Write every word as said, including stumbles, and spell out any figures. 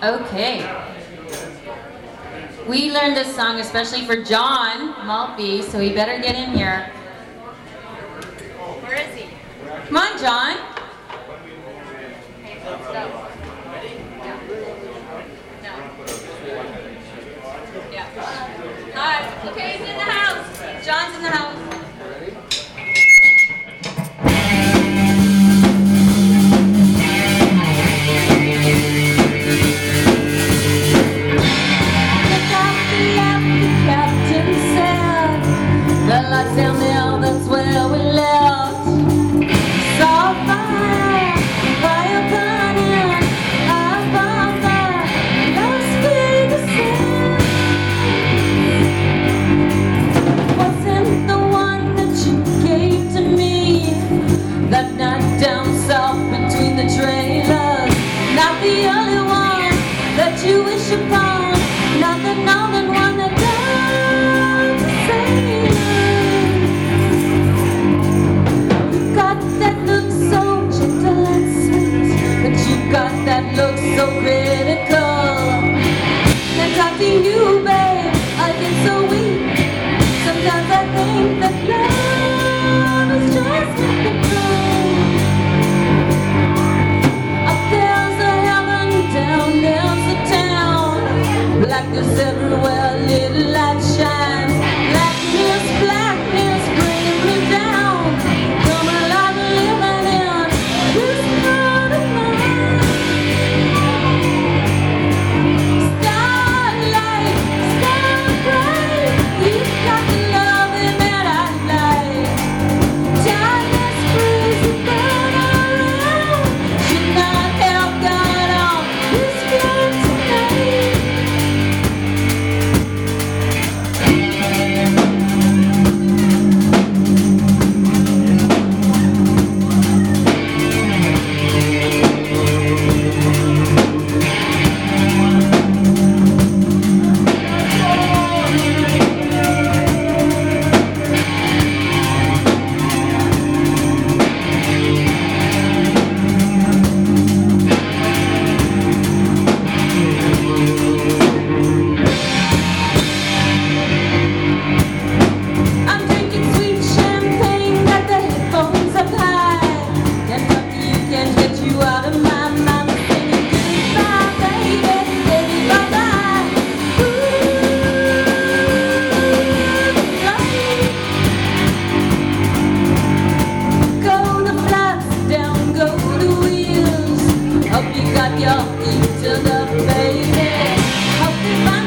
Okay. We learned this song especially for John Maltby, so he better get in here. Where is he? Come on, John. Okay, let's go. Ready? Yeah. No. Yeah. Hi. Okay, he's in the house. John's in the house. Down there, that's where we left. Saw fire, fire burning, up on the Las Vegas sands. Wasn't the one that you gave to me that night down south between the trailers. Not the only one that you wish upon, not the northern one that died to save. That looks so critical. And talk to you, babe, I get so weak. Sometimes I think that love is just mythical. Up there's a heaven, down there's a town. Blackness everywhere, little light shines. Blackness, blackness, bringing me down. Come alive, living in this part of mine. Hope you got your feet to the baby. Hope you find